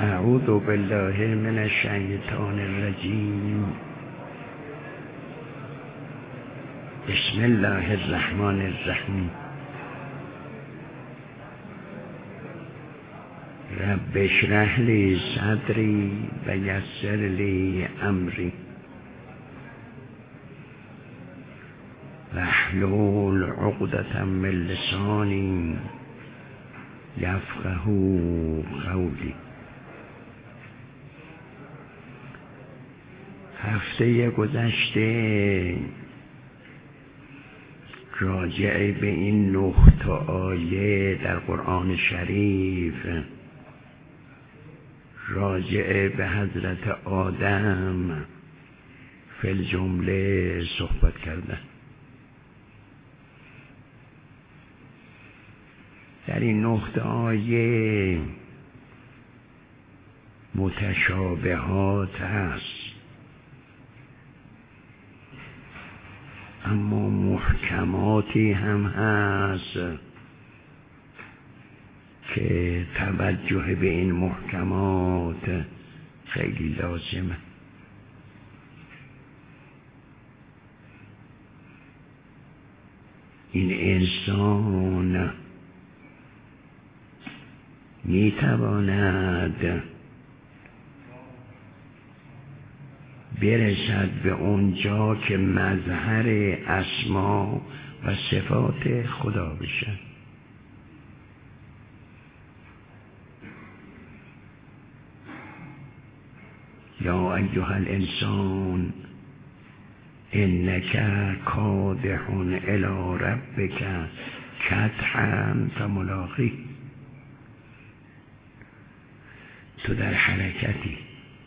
اعوذ بالله من الشیطان الرجیم. بسم الله الرحمن الرحیم. رب اشرح لی صدری و یسر لی امری واحلل عقدة من لسانی یفقهوا قولی. هفته گذشته راجع به این 9 تا آیه در قرآن شریف راجع به حضرت آدم فی الجمله صحبت کردن. در این 9 تا آیه متشابهات هست، اما محکماتی هم هست که توجه به این محکمات خیلی لازمه. این انسان میتواند برسد به اونجا که مظهر اسما و صفات خدا بشه. یا ایها الانسان انک کادح الی ربک کدحا فملاقیه. تو در حرکتی،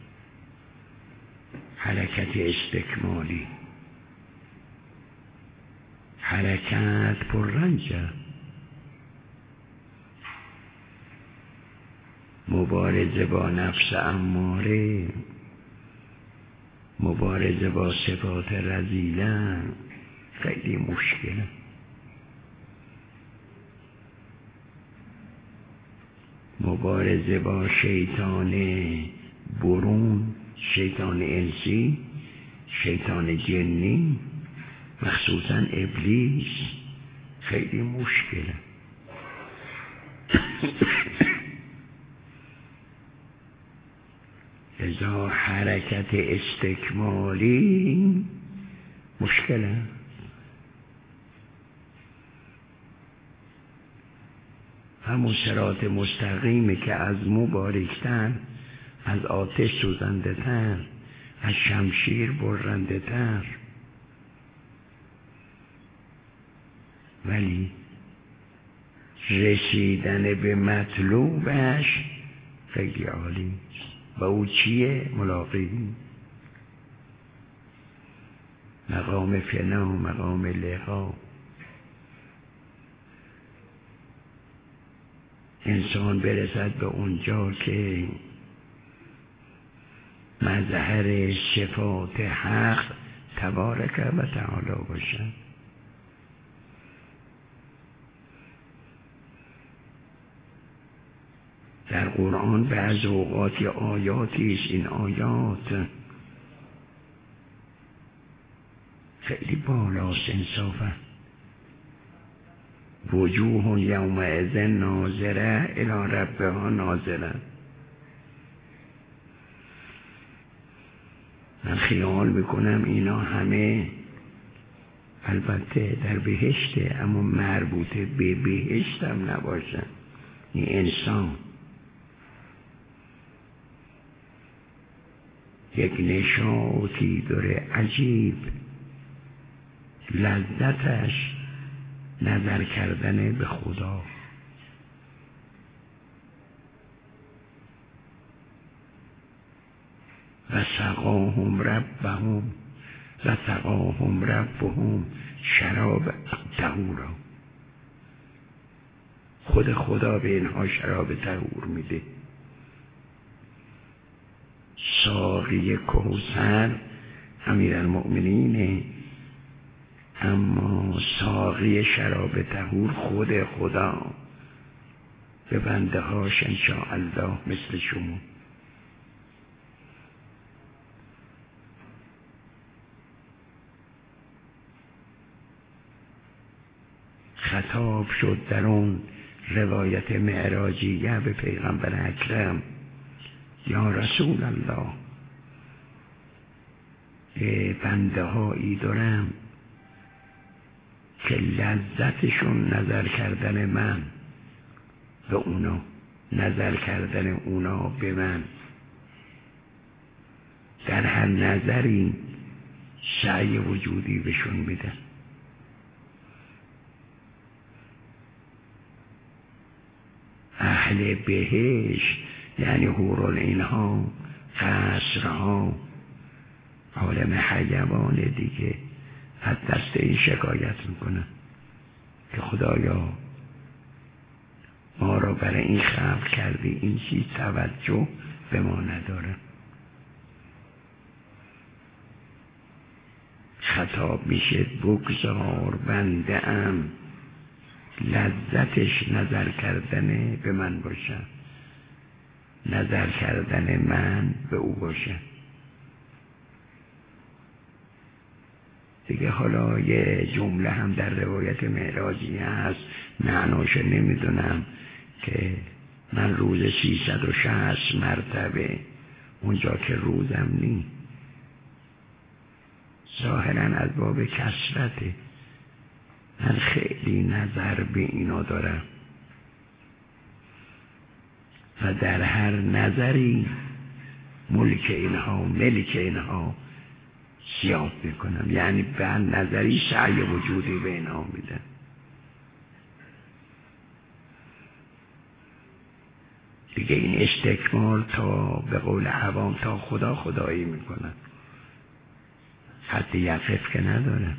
حرکت استکمالی، حرکت پررنجه، مبارزه با نفس اماره، مبارزه با صفات رذیله خیلی مشکله. مبارزه با شیطان برون، شیطان انسی، شیطان جنی، مخصوصا ابلیس خیلی مشکله. لذا حرکت استکمالی مشکله. همون صراط مستقیمی که از مو باریکتر، از آتش سوزنده تر، از شمشیر برنده تر، ولی رسیدن به مطلوبش خیلی عالی. و او چیه؟ ملاقی، مقام فنا، مقام لقا. انسان برسد به اونجا که مظهر صفات حق تبارک و تعالی باشد. در قرآن بعض اوقات آیاتی است، این آیات خیلی بالاست انصافا. وجوه یومئذ ناظره الی ربها ناظره. من خیال میکنم اینا همه البته در بهشته، اما مربوطه به بهشت هم نباشن. این انسان یک نشاطی داره عجیب، لذتش نظر کردن به خدا. و سقاهم ربهم و سقاهم ربهم شراب طهورا. خود خدا به اینها شراب طهور میده. ساقی کوثر امیرالمؤمنینه، اما ساقی شراب طهور خود خدا به بنده هاش انشاءالله مثل شما. خطاب شد در اون روایت معراجیه به پیغمبر اکرم، یا رسول الله، بنده هایی دارم که لذتشون نظر کردن من به اونا، نظر کردن اونا به من، در هر نظری سعی وجودی بهشون میدن. اهل بهشت یعنی حورالعینها، قصرها، عالم حیوان دیگه از دست این شکایت میکنن که خدایا ما را برای این خلق کردی، این چیز توجه به ما نداره. خطاب میشه بگذار بنده ام لذتش نظر کردن به من باشه، نظر کردن من به او باشه. دیگه حالا یه جمله هم در روایت معراجی هست، معناش نمیدونم، که من روز 360 مرتبه اونجا که روزم نی، ظاهرا از باب کثرته. من خیلی نظر به اینا دارم و در هر نظری ملک اینها، ملک اینها زیاد میکنم، یعنی به هر نظری سعی وجودی به اینها میدم. دیگه این استکمال تا به قول عوام تا خدا خدایی میکنن، حد یقف که نداره.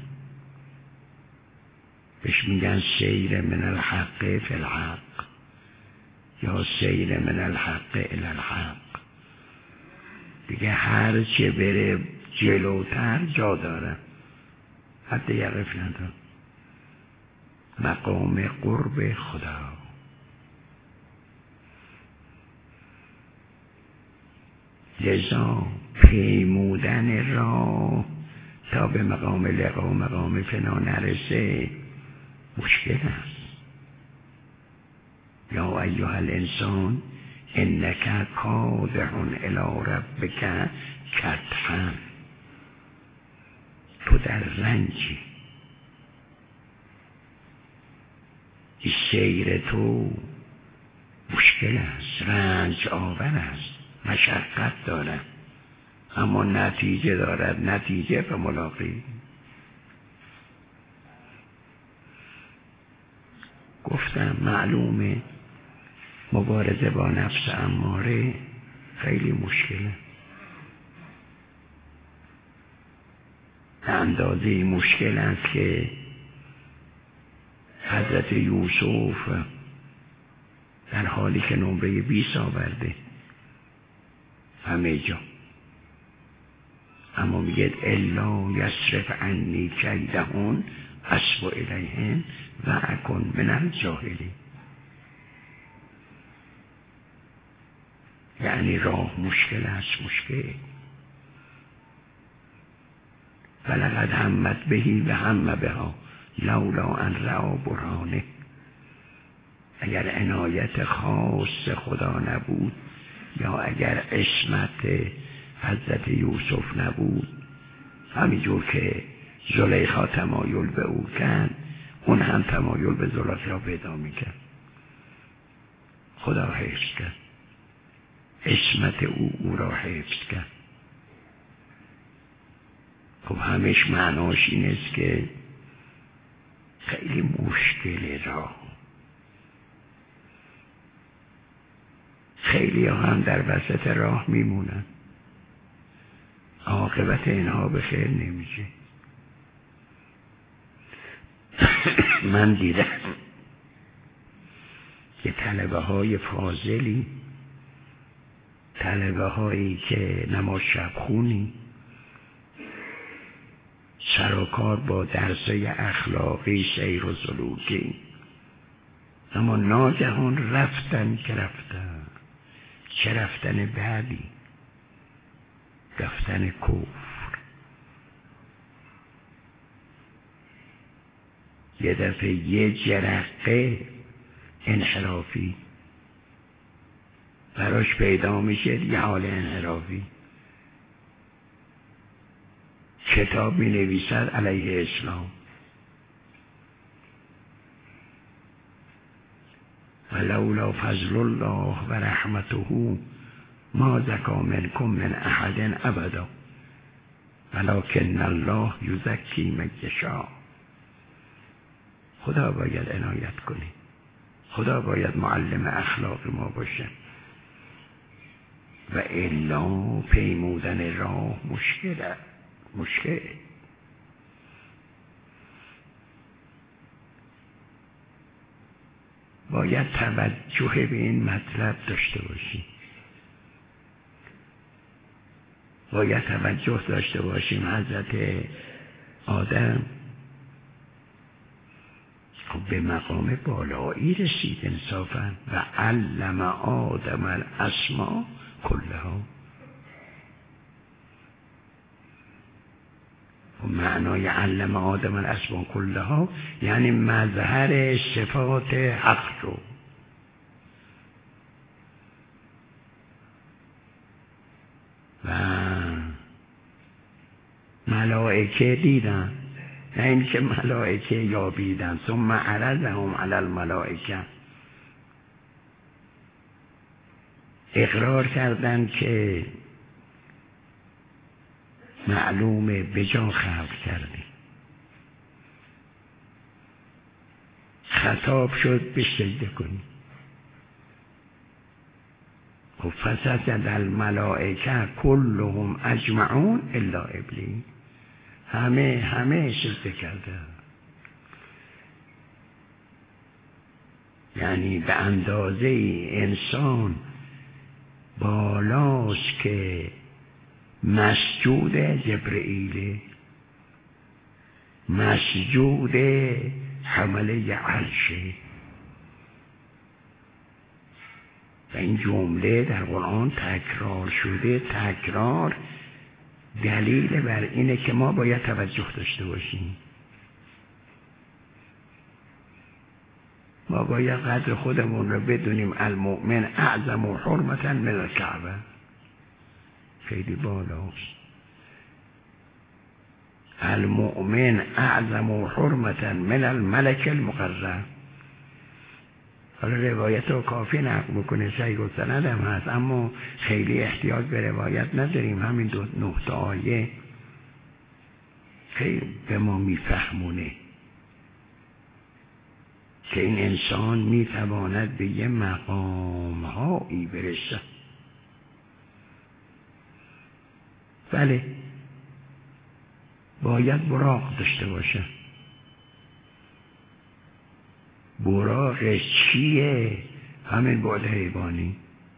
بهش میگن سیر من الحق فی الحق یا سیر من الحق الی الحق. دیگه هر چه بره جلوتر جا داره، حد یقف نداره. مقام قرب خدا. لذا پیمودن راه تا به مقام لقا و مقام فنا نرسه مشکل است. یا ایها الانسان انک کادح الی ربک کدحا. تو در رنجی، این سیر تو مشکل است، رنج آور است، مشقت دارد، اما نتیجه دارد، نتیجه به ملاقی. گفتم معلومه مبارزه با نفس اماره خیلی مشکله، اندازه مشکل است که حضرت یوسف در حالی که نمره 20 آورده همه جا، اما میگه الا یصرف عنی کیدهن اصب الیهن و اکن من الجاهلین. یعنی راه مشکل است، مشکل. ولقد همت بهی و هم بها لولا ان رأى برهانه. اگر عنایت خاص خدا نبود یا اگر عصمت حضرت یوسف نبود، همینجور که زلیخا تمایل به او کرد، اون هم تمایل به زلیخا پیدا میکرد. خدا حفظ کرد، عصمت او را حفظ کرد. خب همش معناش این است که خیلی مشکل راه. خیلی هم در وسط راه میمونن، عاقبت اینها به خیر نمیشه. من دیدم که طلبه های فاضلی، طلبه هایی که نماز شب خونی، سروکار با درسای اخلاقی، سیر و سلوکی، اما ناگهان رفتن که رفتن، چه رفتن بعدی، رفتن کفر. یه دفعه یه جرقه انحرافی براش پیدا میشه، یه حال انحرافی، کتاب می نویسد علیه اسلام. ولولا فضل الله و رحمته ما زکا منکم من احد ابدا ولکن الله یزکی من یشاء. خدا باید عنایت کنه، خدا باید معلم اخلاق ما باشه و الا پیمودن راه مشکل. باید توجه به این مطلب داشته باشیم، باید توجه داشته باشیم. حضرت آدم خب به مقام بالایی رسید انصافا و علم آدم الاسماء کلها. معنای علم آدم الاسماء کلها یعنی مظهر صفات حق رو. و ملائکه دیدن، نه اینکه ملائکه یابیدن. ثم عرضهم علی الملائکه، اقرار کردن که معلومه بجا خلق کردی. خطاب شد به سجده کنی. خب فسجد الملائکه کلهم اجمعون الا ابلیس، همه سجده کرده. یعنی به اندازه انسان بالاست که مسجود جبرئیل، مسجود حمله عرشه. و این جمله در قرآن تکرار شده. تکرار دلیل بر اینه که ما باید توجه داشته باشیم. ما باید قدر خودمون رو بدونیم. المؤمن اعظم و حرمتا من الکعبه، خیلی بالاست. المؤمن اعظم و حرمتا من الملک المقرب. حالا روایت رو کافی نقل بکنه، صحیح و سند هم هست، اما خیلی احتیاج به روایت نداریم. همین 9 آیه خیلی به ما میفهمونه که این انسان میتواند به یه مقام هایی برسه. بله باید براق داشته باشه. براقش چیه؟ همین بعد حیوانی.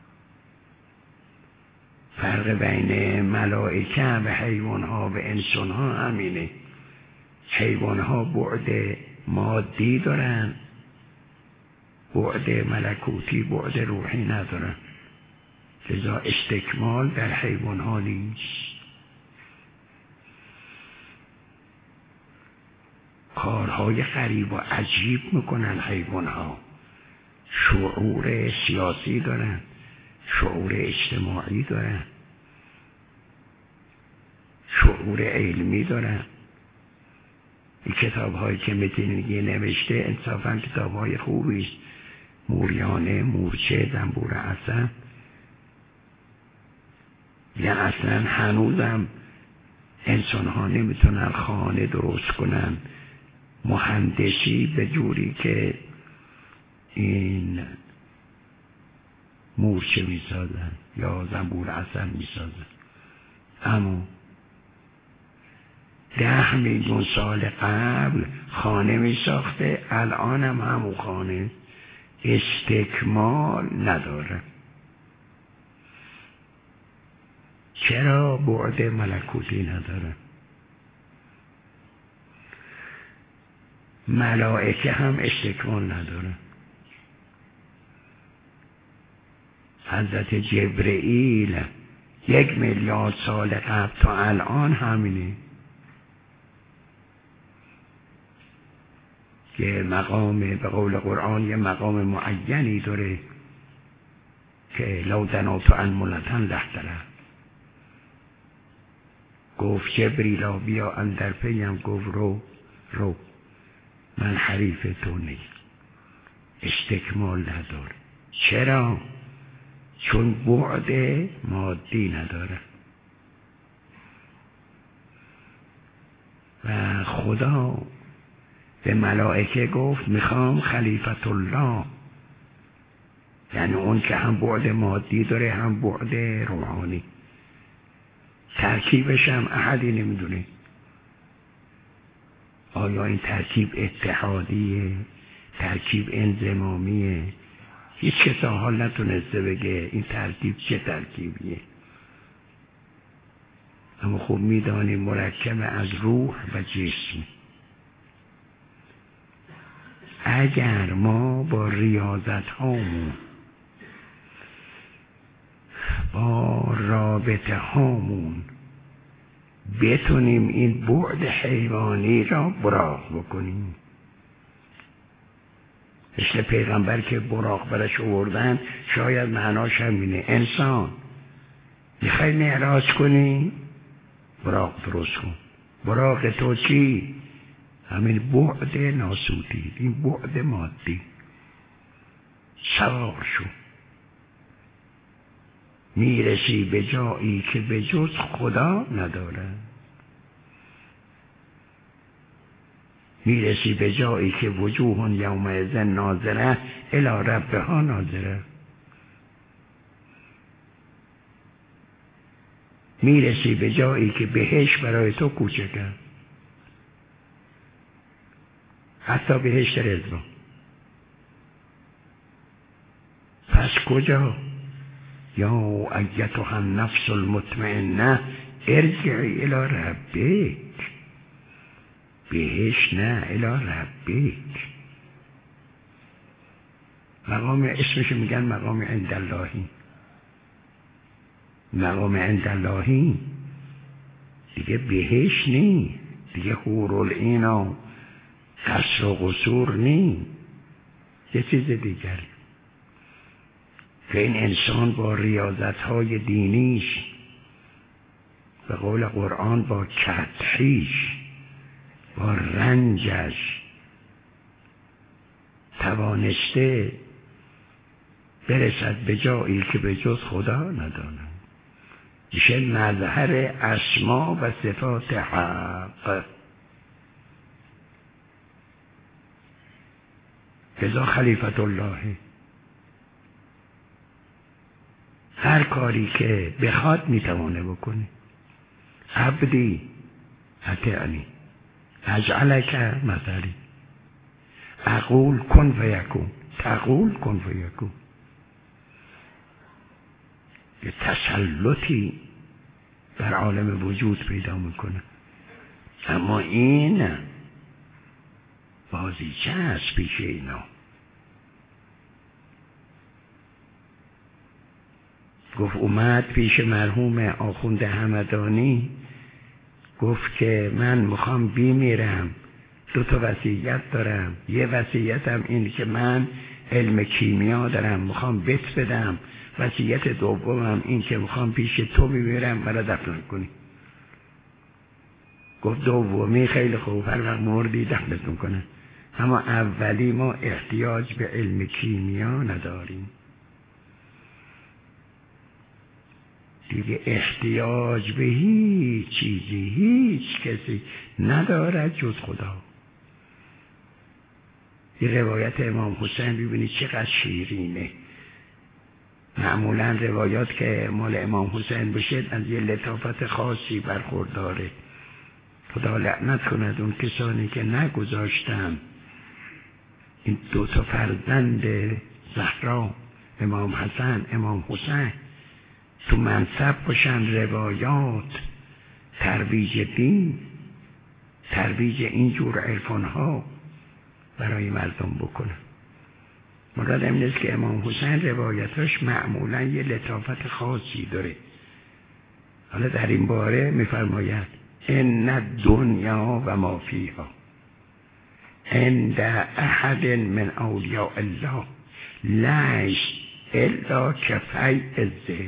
فرق بین ملائکه و حیوانها و انسانها همینه. حیوانها بعد مادی دارن، بعد ملکوتی، بعد روحی ندارن، لذا استکمال در حیوانها نیست. کارهای غریب و عجیب میکنن حیوانها. شعور سیاسی دارن، شعور اجتماعی دارن، شعور علمی دارن. این کتاب هایی که متینگی نوشته انصافا کتاب های خوبی است. موریانه، مورچه، زنبور اسد. یا اصلا هنوزم انسان ها نمیتونن خانه درست کنن، مهندسی به جوری که این مورچه میسازن یا زنبور اسد میسازن. اما 10 میلیون سال قبل خانه میساخته، الان هم همون خانه استکمال نداره. چرا؟ بعد ملکوتی نداره. ملائکه هم استکمال نداره. حضرت جبرئیل 1 میلیارد سال قبل تا الان همینه. یه مقام به قول قرآن یه مقام معینی داره که لو دنوت انملتن لحتره. گفت جبریلا بیا اندر پیم، گفت رو من حریف تو نیست، استکمال نداره. چرا؟ چون بعد مادی نداره و خدا به ملائکه گفت میخوام خلیفت الله، یعنی اون که هم بعد مادی داره هم بعد روحانی. ترکیبش هم احدی نمیدونه. آیا این ترکیب اتحادیه، ترکیب انضمامیه؟ هیچ کس حال نتونسته بگه این ترکیب چه ترکیبیه. اما خوب میدانیم مرکب از روح و جسم. اگر ما با ریاضت هامون، با رابطه هامون بتونیم این بعد حیوانی را براق بکنیم، مثل پیغمبر که براق برش آوردن، شاید معناش همینه. انسان میخوای معراج کنی، براق درست کن. براق تو چی؟ همین بعد ناسودی، این بعد مادی. سوار شو، میرسی به جایی که به جز خدا نداره. میرسی به جایی که وجوه یومئذ ناظره الی ربها ناظره. میرسی به جایی که بهشت برای تو کوچکه، حتی بهشت رضوان. پس کجا؟ یا ایتها النفس المطمئنه ارجعی الی ربک. بهشت نه، الی ربک. مقام اسمش میگن مقام عند اللهی. مقام عند اللهی دیگه بهشت نی، دیگه حورالعین و قصر و قصور نی، یه چیز دیگر. که این انسان با ریاضت‌های دینیش، به قول قرآن با کدحیش، با رنجش توانسته برسد به جایی که به جز خدا ندانه. میشه مظهر اسما و صفات حق. لذا خلیفت الله هر کاری که بخواد میتوانه بکنه. عبدی اطیعنی اجعلک مثلی، اقول کن فیکون، تقول کن فیکون. یه تسلطی در عالم وجود پیدا میکنه. اما این بازیچه هست پیش اینا. گفت اومد پیش مرحوم آخوند همدانی، گفت که من میخوام بیمیرم، 2 وصیت دارم. یه وصیتم این که من علم کیمیا دارم، میخوام بت بدم. وصیت دومم این که میخوام پیش تو بمیرم، مرا دفن کنی. گفت دومی خیلی خوب، هر وقت مردی دفنت میکنه، اما اولی ما احتیاج به علم کیمیا نداریم. دیگه احتیاج به هیچ چیزی، هیچ کسی ندارد جز خدا. این روایت امام حسین ببینید چقدر شیرینه. معمولا روایات که مال امام حسین بشه از یه لطافت خاصی برخورداره. خدا لعنت کند اون کسانی که نگذاشتن این 2 فرزند زهرا، امام حسن امام حسین، تو منصب باشن روایات، ترویج دین، ترویج اینجور عرفانها برای مردم بکنن. مراد این است که امام حسین روایتاش معمولا یه لطافت خاصی داره. حالا در این باره میفرماید ان الدنیا و ما فیها، عند احد من اولیاء الله لیس الا کفی الذل.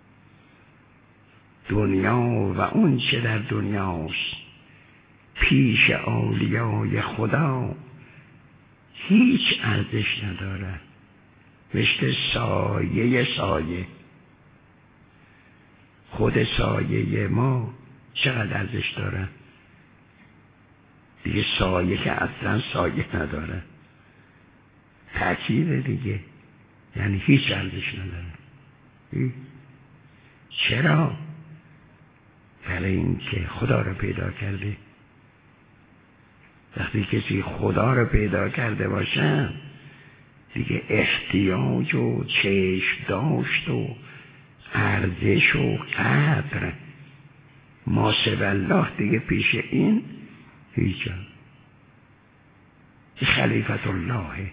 دنیا و اون چه در دنیاست پیش اولیای خدا هیچ ارزش ندارد، مثل سایه. خود سایه ما چقدر ارزش داره؟ دیگه سایه که اصلا سایه نداره، تأکید دیگه، یعنی هیچ ارزش نداره. چرا؟ برای اینکه خدا رو پیدا کرده. وقتی کسی خدا رو پیدا کرده باشه دیگه احتیاج و چشم داشت و ارزش و قدر ما سوی الله دیگه پیش این هیچ. خلیفت الله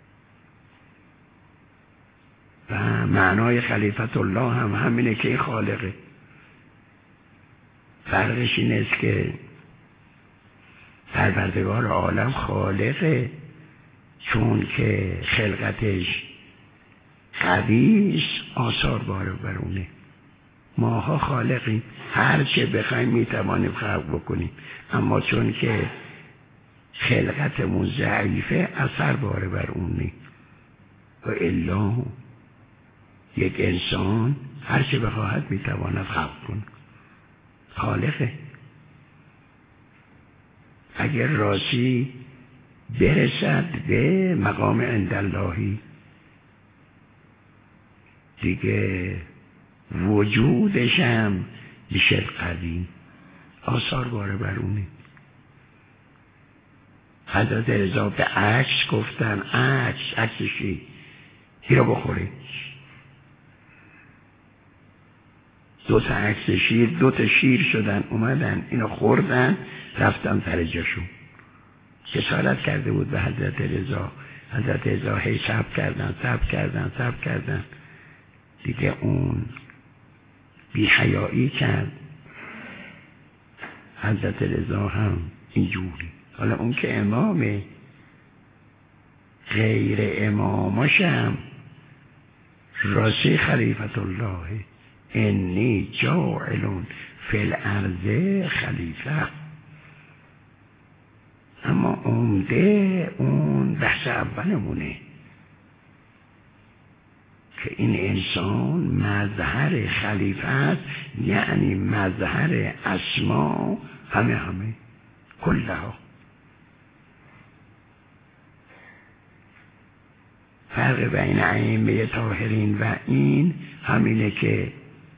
و معنای خلیفت الله هم همینه که خالقه. فرقش این است که پروردگار عالم خالقه، چون که خلقتش قویست آثار برونه. ماها خالقیم، هر چه بخوایم میتوانیم خلق بکنیم، اما چون که خلقتمون ضعیفه اثر باره بر اونه. و الا یک انسان هر چه بخواهد میتواند خلق کنه، خالقه. اگر راستی برسد به مقام عنداللهی دیگه وجودش هم میشه قوی، آثار باره بر اونه. حضرت رضا به عکس گفتن، عکس چی؟ این رو بخوری. 2 تا عکس شیر، 2 تا شیر شدن، اومدن اینو خوردن، رفتن سر جاشون. کسالت کرده بود به حضرت رضا. حضرت رضا هی صبر کردن دیگه اون بی حیایی کرد. حضرت رضا هم اینجوری. حالا اون که امامه، غیر اماماش هم راستی خلیفت الله، انی جاعل فی الارض خلیفه. اما عمده اون بحث اولمونه که این انسان مظهر خلیفه است، یعنی مظهر اسما همه کلها. فرق بین ائمه طاهرین و این همینه که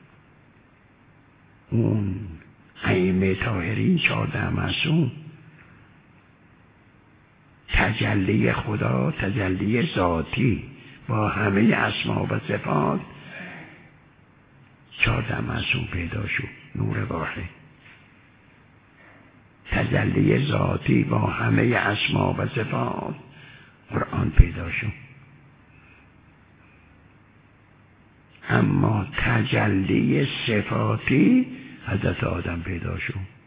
اون ائمه طاهرین 14 معصوم تجلی خدا، تجلی ذاتی با همه اسما و صفات 14 معصوم پیدا شد، نور واحد. تجلی ذاتی با همه اسما و صفات قرآن پیدا شد. اما تجلی صفاتی حضرت آدم پیدا شد.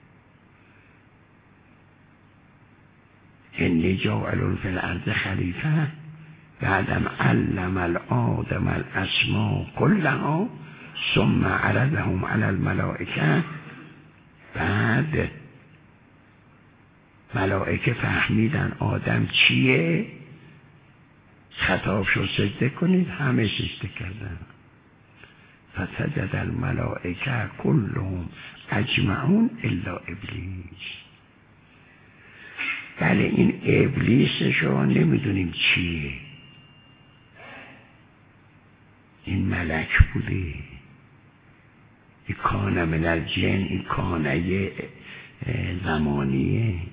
انی جاعل فی الارض خلیفه بعدم علم الآدم الاسماء كلها ثم عرضهم على الملائکه. بعد ملائکه فهمیدن آدم چیه، خطاب شد سجده کنید، همه سجده کردن. فسجد الملائکه كلهم اجمعون الا ابلیس. بله این ابلیسشو نمیدونیم چیه، این ملک بوده، این کان من الجن، این کانه زمانیه،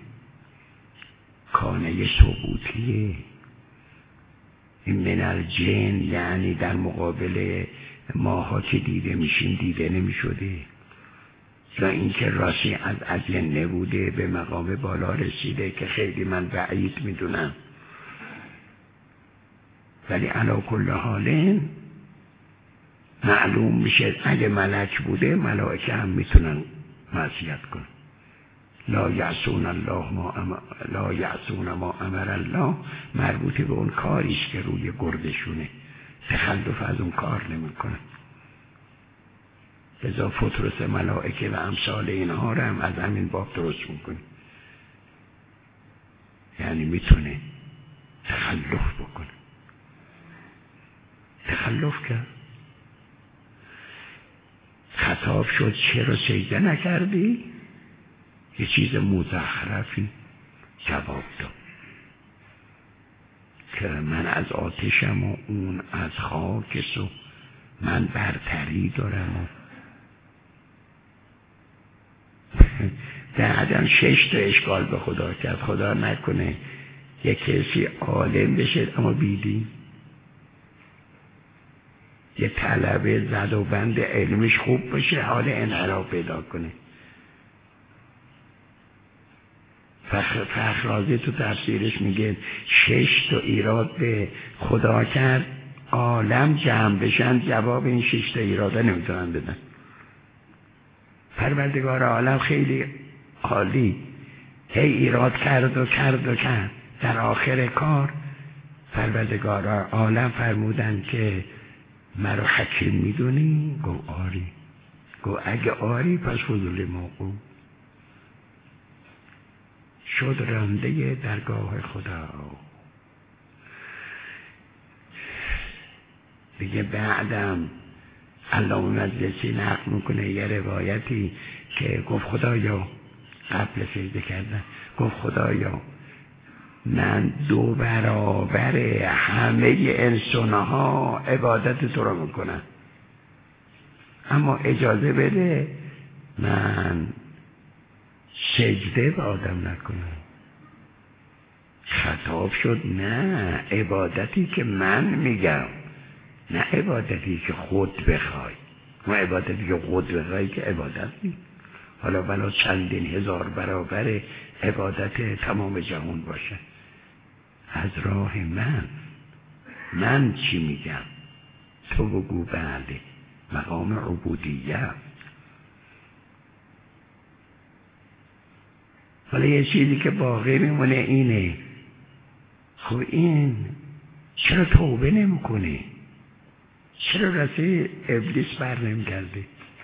کانه ثبوتیه. این من الجن یعنی در مقابل ماها که دیده میشیم دیده نمیشده، یا اینکه راستی از اجنه بوده به مقام بالا رسیده که خیلی من بعید میدونم. ولی علی کل حال معلوم میشه اگه ملک بوده ملائکه هم میتونن معصیت کنن. لا یعصون ما امر الله مربوط به اون کاریش که روی گردشونه، تخلف از اون کار نمیکنه. لذا فطرس ملائکه و امثال اینها رو هم از همین باب درست میکنه، یعنی میتونه تخلف بکنه. تخلف کرد، خطاب شد چرا سجده نکردی؟ یه چیز مزخرفی جواب داد که من از آتشم و اون از خاکست و من برتری دارم و بعدم 6 تا اشکال به خدا کرد. خدا نکنه یک کسی عالم بشه اما بیدین، یه طلبه زد و بند علمش خوب باشه حال انحراف پیدا کنه. فخرازی تو تفسیرش میگه 6 تا ایراد به خدا کرد، عالم جمع بشن جواب این 6 تا ایراده نمیتونن بدن. پروردگار عالم خیلی عالی، هی ایراد کرد و کرد و کرد. در آخر کار پروردگار عالم فرمودن که مرا حکیم میدونی؟ گو آری. گو اگه آری پس فضول موقوع شد رنده درگاه خدا. دیگه بعدم علامه مجلسی نقل میکنه یه روایتی که گفت خدایا، قبل سجده کردن گفت خدایا من 2 برابر همه انسانها عبادت تو رو میکنم، اما اجازه بده من سجده به آدم نکنم. خطاب شد نه، عبادتی که من میگم، نه عبادتی که خود بخوای. ما عبادتی که خود بخوای که عبادت نیست. حالا بلا چندین هزار برابر عبادت تمام جهان باشه. از راه من چی میگم تو بگو. بله، مقام عبودیت. حالا یه چیزی که باقی میمونه اینه، خب این چرا توبه نمیکنه؟ چرا رسی ابلیس بر نمیگرده؟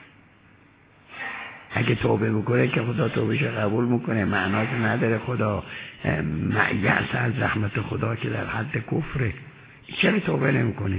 اگه توبه میکنه که خدا توبهش قبول میکنه، معناش نداره خدا یأس از رحمت خدا که در حد کفره. چرا توبه نمیکنه؟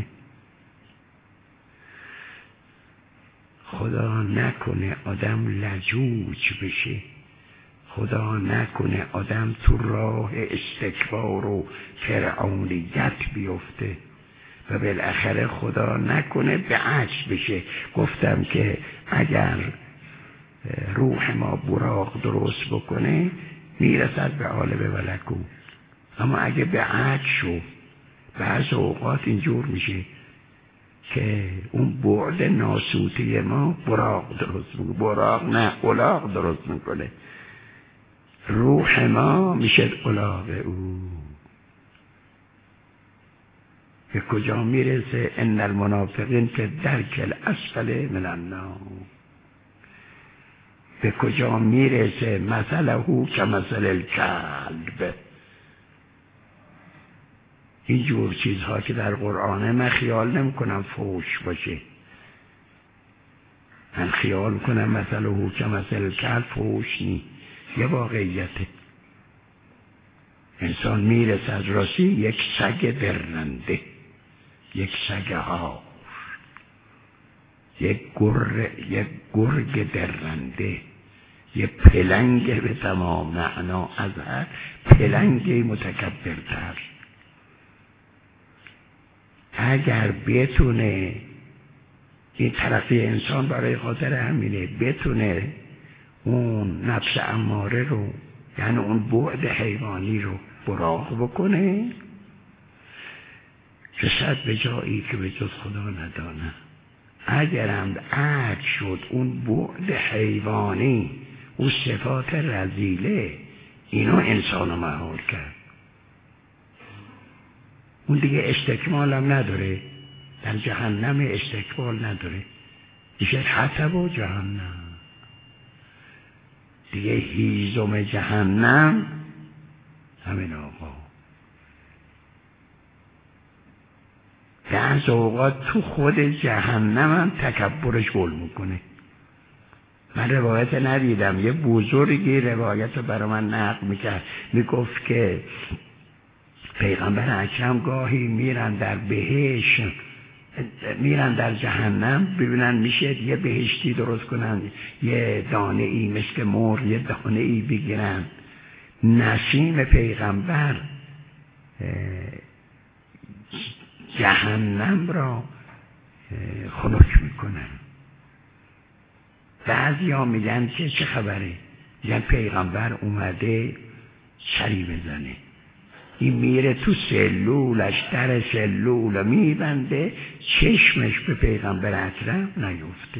خدا نکنه آدم لجوج بشه، خدا نکنه آدم تو راه استکبار و فرعونیت بیفته و بالاخره خدا نکنه به عجز بشه. گفتم که اگر روح ما براق درست بکنه میرسد به عالم ملکوت، اما اگه به عجز شو بعض اوقات اینجور میشه که اون بعد ناسوتی ما براق درست میکنه، براق نه الاغ درست میکنه، روح ما میشه الاغ او. به کجا میرسه؟ ان المنافقین فی الدرک الاسفل من النار. به کجا میرسه؟ مثله کمثل الکلب. این جور چیزها که در قرآنه من خیال نمی کنم فوش باشه، من خیال کنم مثله کمثل الکلب فوش نی، یه واقعیته. انسان میرسه از راستی یک سگ درنده، یک سگ ها، یک گرگ درنده، یک پلنگ به تمام معنا از هر پلنگ متکبرتر. اگر بتونه این ترقی انسان برای خاطر همینه، بتونه اون نفس اماره رو، یعنی اون بعد حیوانی رو براق بکنه، رسد به جایی که به جز خدا ندانه. اگرم عجز شد اون بعد حیوانی، اون صفات رذیله، اینو انسانو مهار کرد، اون دیگه استکمال هم نداره، در جهنم استکمال نداره، میشه حسب و جهنم. دیگه هیزم جهنم همین آقا. بعض اوقات تو خود جهنم هم تکبرش گل میکنه. من روایت ندیدم، یه بزرگی روایت رو برای من نقل میکرد، میگفت که پیغمبر اکرم گاهی میرن در بهشت، میرن در جهنم ببینن میشه یه بهشتی درست کنن، یه دانه ای مثل مرغ یه دانه ای بگیرن، نسیم پیغمبر جهنم را خنک میکنن. بعضی ها میگن که چه خبره، میگن پیغمبر اومده سری بزنه، این میره تو سلولش، در سلول میبنده، چشمش به پیغمبر اکرم نیفته.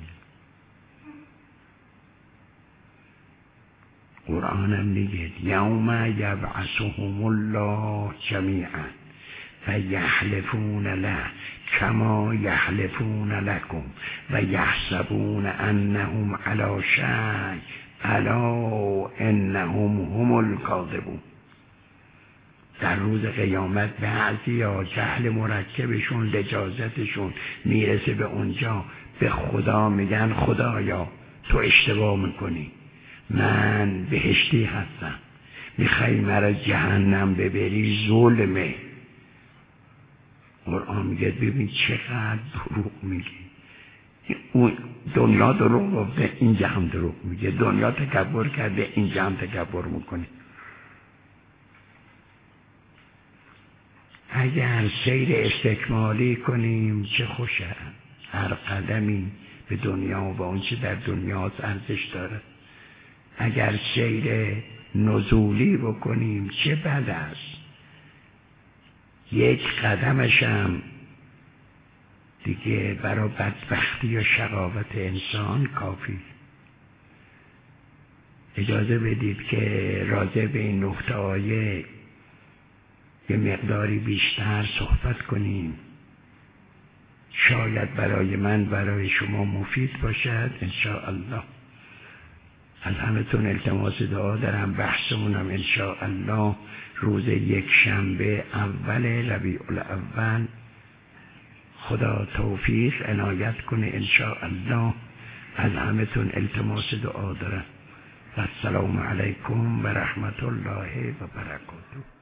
قرآنم میگه یوم یبعثهم الله جمیعا فیحلفون له کما یحلفون لکم و یحسبون انهم علی شیء الا انهم هم الکاذبون. در روز قیامت بعضی ها جهل مرکبشون، لجاجتشون میرسه به اونجا، به خدا میگن خدایا تو اشتباه میکنی، من بهشتی هستم، میخوای مرا جهنم ببری، ظلمه. قرآن میگه ببین چقدر دروغ میگی، اون دنیا دروغ گفته، اینجا هم دروغ میگه، دنیا تکبر کرده، اینجا هم تکبر میکنه. اگر سیر استکمالی کنیم چه خوشه، هر قدمی به دنیا و اون چه در دنیا ارزش داره. اگر سیر نزولی بکنیم چه بد است، یک قدمش هم دیگه برای بدبختی و شقاوت انسان کافی. اجازه بدید که راجع به این نقطه آیه یه مقداری بیشتر صحبت کنیم، شاید برای من برای شما مفید باشد انشاءالله. از همتون التماس دعا دارم، بحثمونم انشاءالله روز یک شنبه اول ربیع الاول، خدا توفیق عنایت کنه انشاءالله. از همتون التماس دعا دارم. السلام علیکم و رحمت الله و برکاته.